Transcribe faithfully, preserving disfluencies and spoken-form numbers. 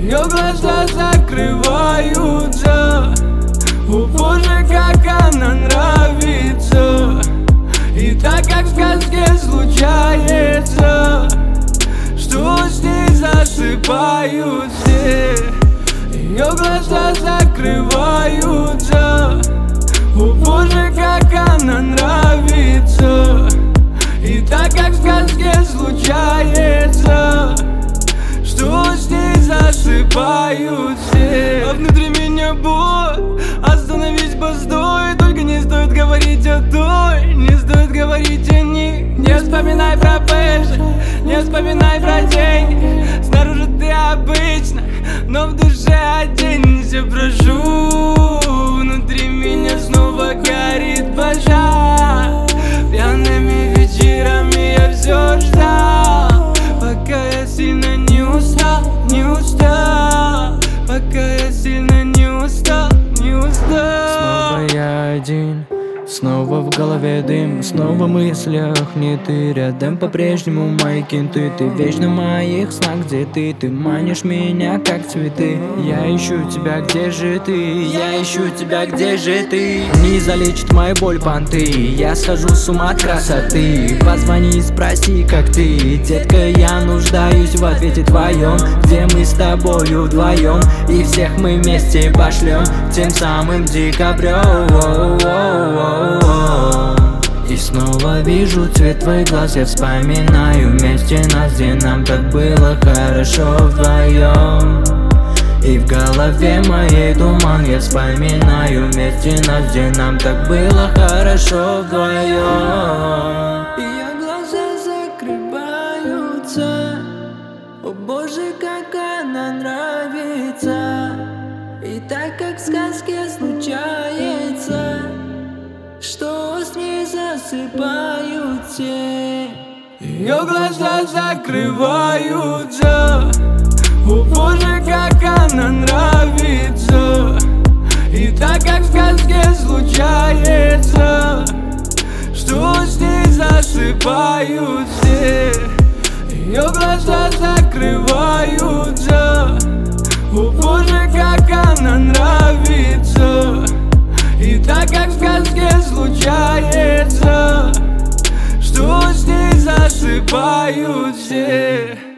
Ее глаза закрываются. О боже, как она нравится. И так как в сказке случается, что с ней засыпают все. Ее глаза закрываются. О боже, как она нравится. И так как в сказке случается, что с ней засыпают все. А внутри меня боль, остановись, постой. Только не стоит говорить о той, не стоит говорить о них. Не вспоминай про пэши, не вспоминай про деньги. Снаружи ты обычно, но в душе оденься, прошу. Внутри меня снова горит пожар. Пьяными вечерами я все ждал, пока я сильно не устал, не устал. Пока я сильно не устал, не устал. Снова я один, снова в голове дым, снова в мыслях не ты. Рядом по-прежнему мои кенты. Ты вечно в моих снах, где ты? Ты манишь меня, как цветы. Я ищу тебя, где же ты? Я ищу тебя, где же ты? Не залечит мою боль понты. Я схожу с ума от красоты. Позвони и спроси, как ты. Детка, я нуждаюсь в ответе твоем, где мы с тобою вдвоем, и всех мы вместе пошлем тем самым декабрем. И снова вижу цвет твоих глаз, я вспоминаю вместе нас, где нам так было хорошо вдвоем. И в голове моей туман, я вспоминаю вместе нас, где нам так было хорошо вдвоем. Ее глаза закрываются. О боже, как она нравится. И так как в сказке случается, что с ней засыпают все. Ее глаза закрываются. О боже, как она нравится. И так как в сказке случается, что с ней засыпают все. Ее глаза закрываются. О боже, как она нравится. И так как в сказке случается, что с ней засыпают все.